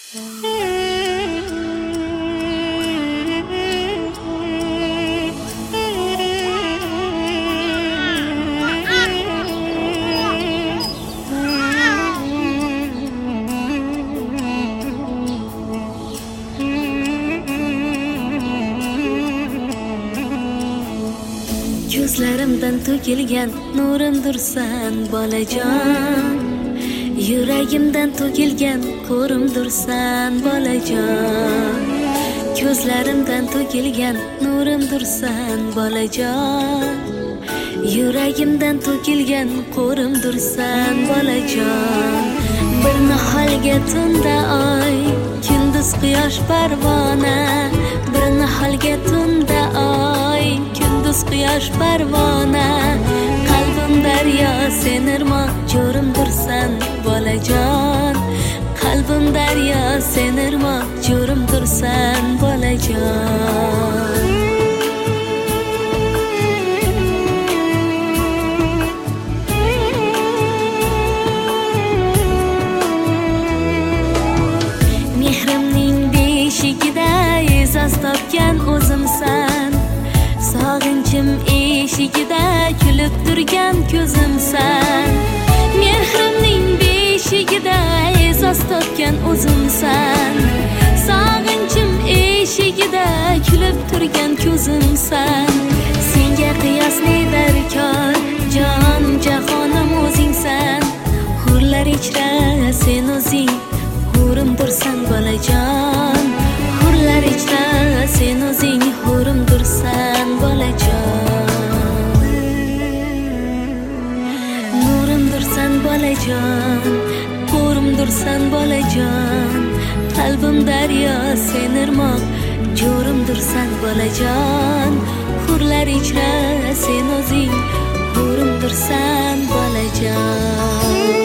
Ko'zlarimdan to'kilgan nurimdirsan bolajon, yuragimdan to'kilgan ko'rimdirsan bolajon. Ko'zlarimdan to'kilgan nurimdirsan bolajon, yuragimdan to'kilgan ko'rimdirsan bolajon. Bir niholga tunda oy, kunduz quyosh parvona. Bir niholga tunda oy, kunduz quyosh parvona. Qalbim daryo sen irmoq, jo'rimdirsan bolajon. Qalbim daryo sen irmoq, jo'rimdirsan bolajon. E'zoz topgan o'zimsan, sog'inchim eshigida kulib turgan ko'zimsan. Mehrimning beshigida e'zoz topgan o'zimsan, sog'inchim eshigida kulib turgan ko'zimsan. Senga qiyosli darkor, jon jahonim o'zingsan. Hurlar ichra sen o'zing, hurimdirsan bolajon. Hurlar ichra sen o'zing, hurimdirsan bolajon. Nurimdirsan bolajon, hurimdirsan bolajon. Qalbim daryo sen irmoq, jo'rimdirsan bolajon. Hurlar ichra sen o'zing, hurimdirsan bolajon.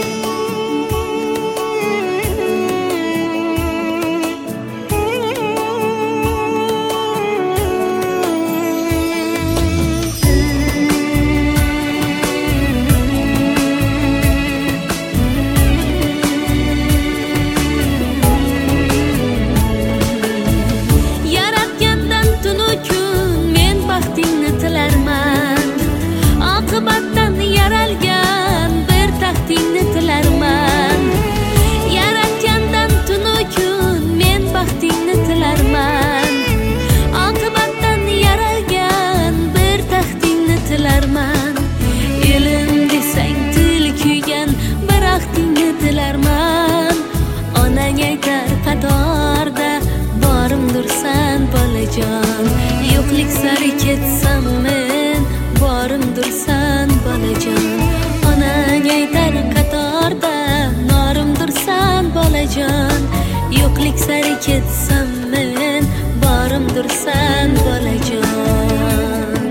Oqibatdan yaralgan bir taxtingni tilarman. Yaratgandan tunu kun men baxtingni tilarman. Oqibatdan yaralgan bir taxtingni tilarman. Elim desang til kuygan bir axtingni tilarman. Onang aytar qatorda borimdirsan bolajon. Yo'qlik sari ketsam men borimdirsan bolajon. Onang aytar qatorda norimdirsan bolajon. Yo'qlik sari ketsam men borimdirsan bolajon.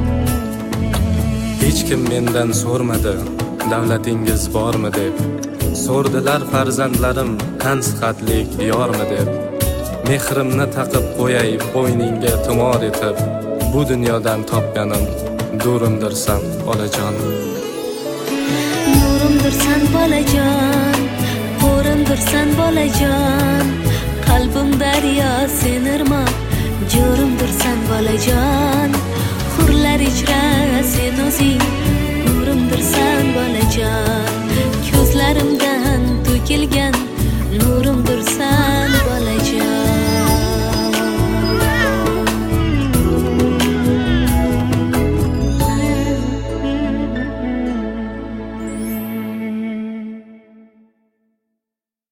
Hech kim mendan so'rmadi, davlatingiz bormi deb. So'rdilar farzandlarim, tansihatlik diyormi deb. Mehrimni taqib qo'yay bo'yningga tumor etib. Bu dunyodan topganim durimdirsan bolajon. Nurimdirsan bolajon, hurimdirsan bolajon. Qalbim daryo sen irmoq, jo'rimdirsan bolajon. Hurlar ichra sen o'zing, hurimdirsan bolajon. Ko'zlarimdan